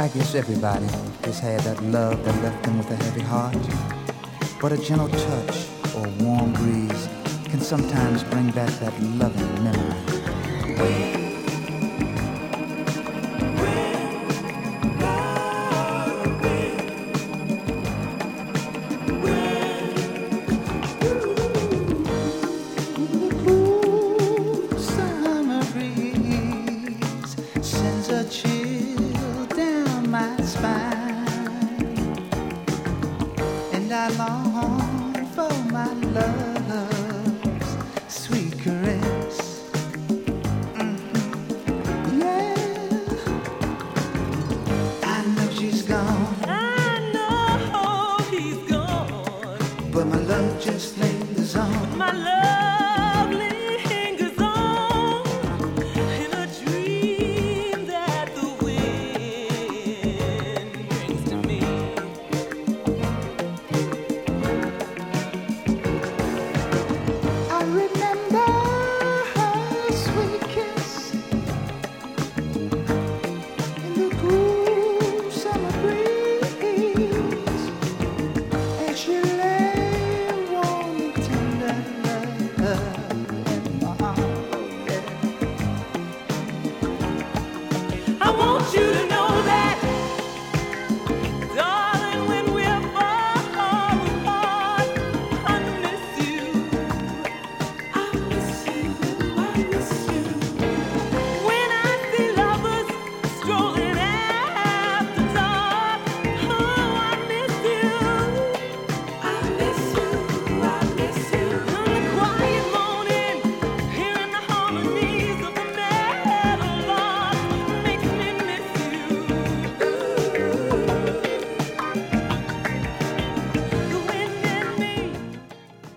I guess everybody has had that love that left them with a heavy heart. But a gentle touch or a warm breeze can sometimes bring back that loving memory. I want you